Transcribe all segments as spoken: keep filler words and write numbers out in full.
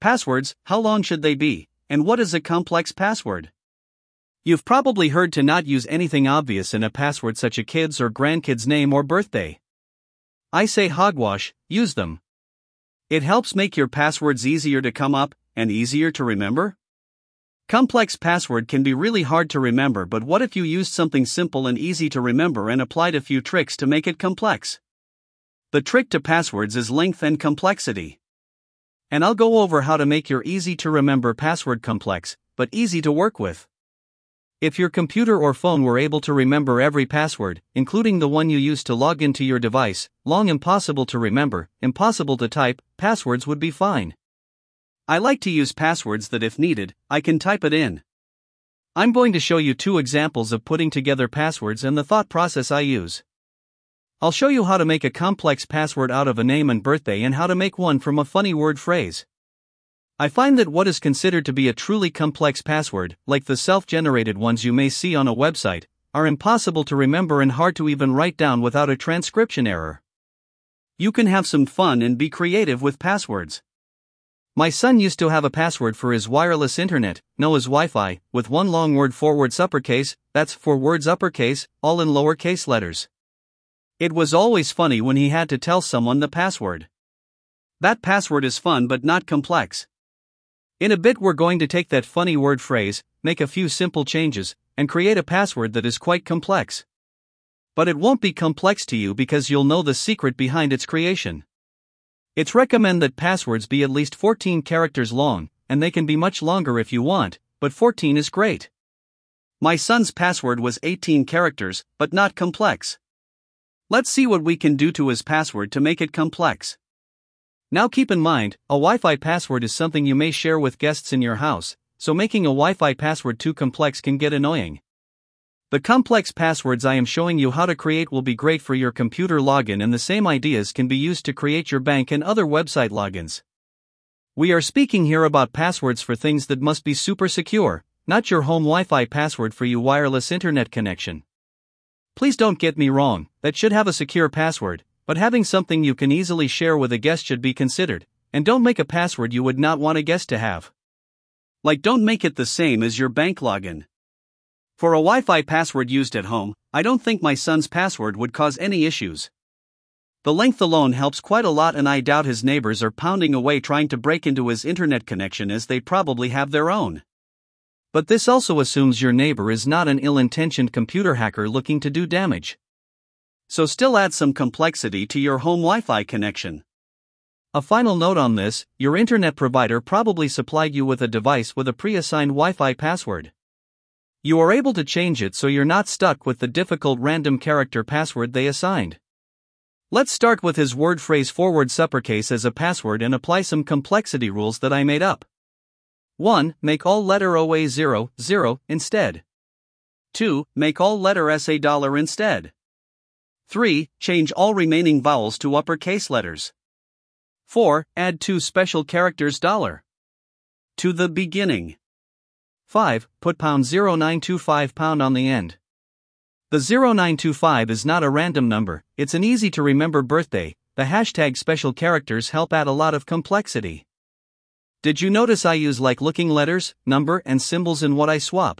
Passwords, how long should they be, and what is a complex password? You've probably heard to not use anything obvious in a password such as a kid's or grandkid's name or birthday. I say hogwash, use them. It helps make your passwords easier to come up, and easier to remember. Complex password can be really hard to remember, but what if you used something simple and easy to remember and applied a few tricks to make it complex? The trick to passwords is length and complexity. And I'll go over how to make your easy to remember password complex, but easy to work with. If your computer or phone were able to remember every password, including the one you use to log into your device, long impossible to remember, impossible to type, passwords would be fine. I like to use passwords that if needed, I can type it in. I'm going to show you two examples of putting together passwords and the thought process I use. I'll show you how to make a complex password out of a name and birthday and how to make one from a funny word phrase. I find that what is considered to be a truly complex password, like the self-generated ones you may see on a website, are impossible to remember and hard to even write down without a transcription error. You can have some fun and be creative with passwords. My son used to have a password for his wireless internet, known as Wi-Fi, with one long word forwards uppercase, that's four words uppercase, all in lowercase letters. It was always funny when he had to tell someone the password. That password is fun but not complex. In a bit we're going to take that funny word phrase, make a few simple changes, and create a password that is quite complex. But it won't be complex to you because you'll know the secret behind its creation. It's recommended that passwords be at least fourteen characters long, and they can be much longer if you want, but fourteen is great. My son's password was eighteen characters, but not complex. Let's see what we can do to his password to make it complex. Now keep in mind, a Wi-Fi password is something you may share with guests in your house, so making a Wi-Fi password too complex can get annoying. The complex passwords I am showing you how to create will be great for your computer login, and the same ideas can be used to create your bank and other website logins. We are speaking here about passwords for things that must be super secure, not your home Wi-Fi password for your wireless internet connection. Please don't get me wrong, that should have a secure password, but having something you can easily share with a guest should be considered, and don't make a password you would not want a guest to have. Like, don't make it the same as your bank login. For a Wi-Fi password used at home, I don't think my son's password would cause any issues. The length alone helps quite a lot, and I doubt his neighbors are pounding away trying to break into his internet connection, as they probably have their own. But this also assumes your neighbor is not an ill-intentioned computer hacker looking to do damage. So still add some complexity to your home Wi-Fi connection. A final note on this, your internet provider probably supplied you with a device with a pre-assigned Wi-Fi password. You are able to change it so you're not stuck with the difficult random character password they assigned. Let's start with his word phrase forwards uppercase as a password and apply some complexity rules that I made up. one. Make all letter O A zero, zero, instead. two. Make all letter S a dollar instead. three. Change all remaining vowels to uppercase letters. four. Add two special characters dollar to the beginning. five. Put pound zero nine two five pound on the end. The zero nine two five is not a random number, it's an easy to remember birthday. The hashtag special characters help add a lot of complexity. Did you notice I use like looking letters, number, and symbols in what I swap?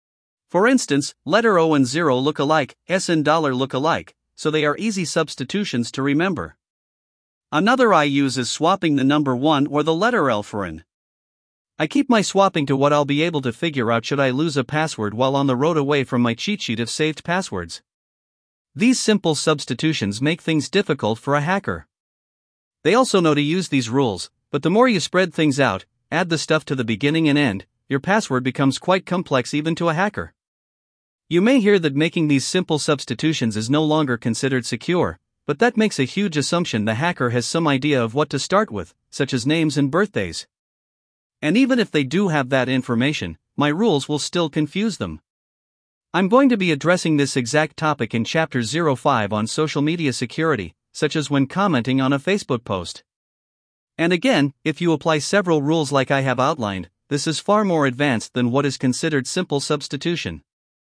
For instance, letter O and zero look alike, S and dollar look alike, so they are easy substitutions to remember. Another I use is swapping the number one or the letter L for an. I keep my swapping to what I'll be able to figure out should I lose a password while on the road away from my cheat sheet of saved passwords. These simple substitutions make things difficult for a hacker. They also know to use these rules, but the more you spread things out, add the stuff to the beginning and end, your password becomes quite complex even to a hacker. You may hear that making these simple substitutions is no longer considered secure, but that makes a huge assumption the hacker has some idea of what to start with, such as names and birthdays. And even if they do have that information, my rules will still confuse them. I'm going to be addressing this exact topic in Chapter zero five on social media security, such as when commenting on a Facebook post. And again, if you apply several rules like I have outlined, this is far more advanced than what is considered simple substitution.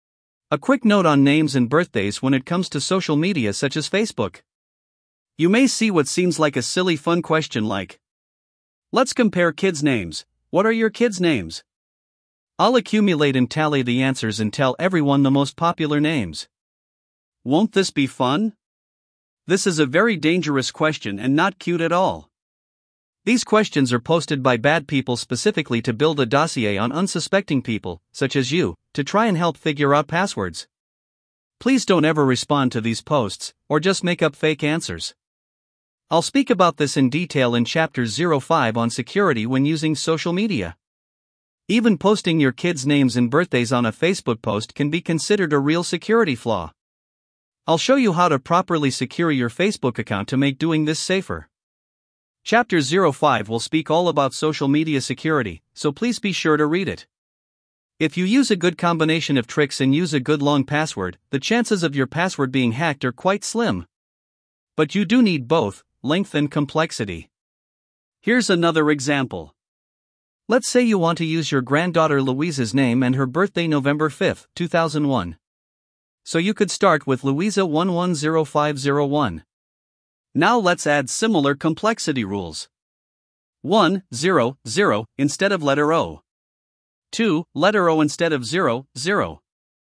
A quick note on names and birthdays when it comes to social media such as Facebook. You may see what seems like a silly fun question like, Let's compare kids' names. What are your kids' names? I'll accumulate and tally the answers and tell everyone the most popular names. Won't this be fun? This is a very dangerous question and not cute at all. These questions are posted by bad people specifically to build a dossier on unsuspecting people, such as you, to try and help figure out passwords. Please don't ever respond to these posts, or just make up fake answers. I'll speak about this in detail in Chapter zero five on security when using social media. Even posting your kids' names and birthdays on a Facebook post can be considered a real security flaw. I'll show you how to properly secure your Facebook account to make doing this safer. Chapter zero five will speak all about social media security, so please be sure to read it. If you use a good combination of tricks and use a good long password, the chances of your password being hacked are quite slim. But you do need both, length and complexity. Here's another example. Let's say you want to use your granddaughter Louisa's name and her birthday November fifth, two thousand one. So you could start with Louisa one one zero five zero one. Now let's add similar complexity rules. one, zero, zero, instead of letter O. two, letter O instead of zero, zero.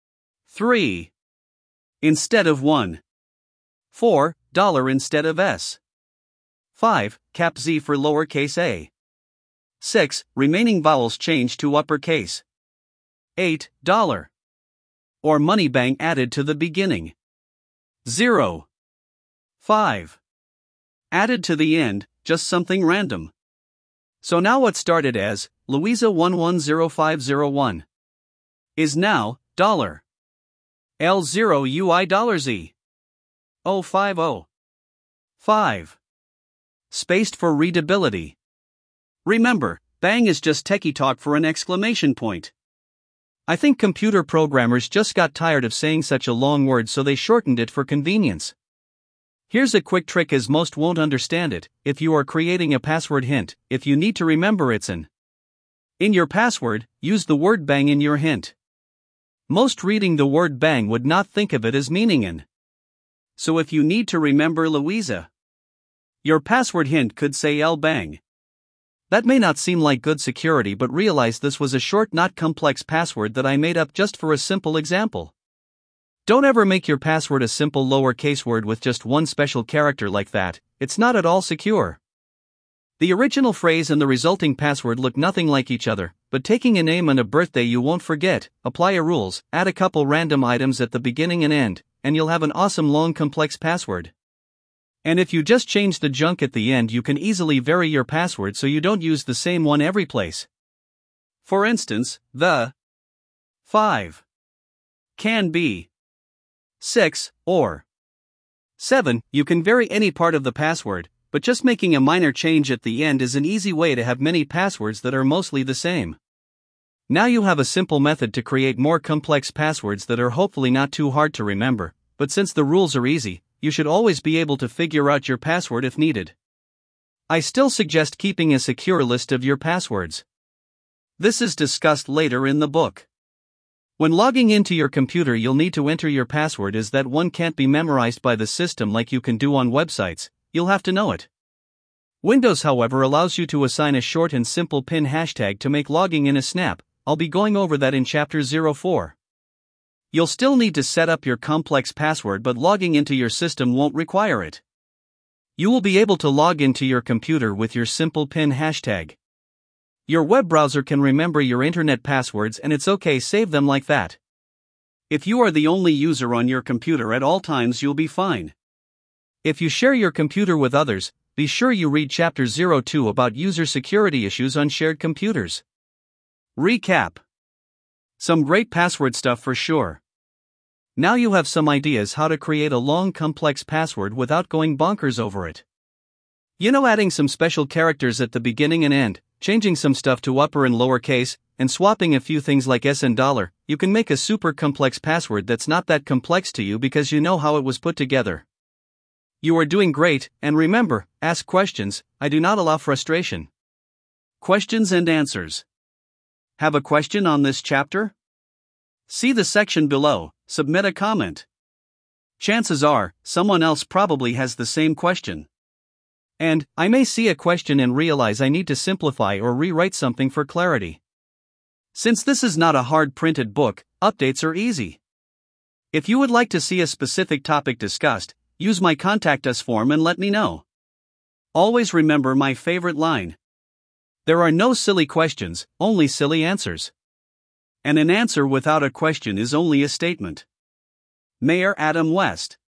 three, instead of one. four, dollar instead of S. five, cap Z for lowercase a. six, remaining vowels changed to uppercase. eight, dollar. Or money bang added to the beginning. zero. five. Added to the end, just something random. So now what started as Louisa one one zero five zero one is now dollar. L zero U I dollar Z. zero five zero. five. Spaced for readability. Remember, bang is just techie talk for an exclamation point. I think computer programmers just got tired of saying such a long word, so they shortened it for convenience. Here's a quick trick, as most won't understand it. If you are creating a password hint, if you need to remember it's an in your password, use the word bang in your hint. Most reading the word bang would not think of it as meaning an. So if you need to remember Louisa, your password hint could say L bang. That may not seem like good security, but realize this was a short, not complex password that I made up just for a simple example. Don't ever make your password a simple lowercase word with just one special character like that. It's not at all secure. The original phrase and the resulting password look nothing like each other, but taking a name and a birthday you won't forget, apply your rules, add a couple random items at the beginning and end, and you'll have an awesome long complex password. And if you just change the junk at the end, you can easily vary your password so you don't use the same one every place. For instance, the five can be six or seven. You can vary any part of the password, but just making a minor change at the end is an easy way to have many passwords that are mostly the same. Now you have a simple method to create more complex passwords that are hopefully not too hard to remember, but since the rules are easy, you should always be able to figure out your password if needed. I still suggest keeping a secure list of your passwords. This is discussed later in the book. When logging into your computer, you'll need to enter your password, as that one can't be memorized by the system like you can do on websites. You'll have to know it. Windows, however, allows you to assign a short and simple PIN hashtag to make logging in a snap. I'll be going over that in Chapter zero four. You'll still need to set up your complex password, but logging into your system won't require it. You will be able to log into your computer with your simple PIN hashtag. Your web browser can remember your internet passwords, and it's okay, save them like that. If you are the only user on your computer at all times, you'll be fine. If you share your computer with others, be sure you read Chapter zero two about user security issues on shared computers. Recap. Some great password stuff for sure. Now you have some ideas how to create a long complex password without going bonkers over it. You know, adding some special characters at the beginning and end, changing some stuff to upper and lowercase, and swapping a few things like S and dollar, you can make a super complex password that's not that complex to you because you know how it was put together. You are doing great, and remember, ask questions. I do not allow frustration. Questions and answers. Have a question on this chapter? See the section below, submit a comment. Chances are, someone else probably has the same question. And, I may see a question and realize I need to simplify or rewrite something for clarity. Since this is not a hard printed book, updates are easy. If you would like to see a specific topic discussed, use my Contact Us form and let me know. Always remember my favorite line. There are no silly questions, only silly answers. And an answer without a question is only a statement. Mayor Adam West.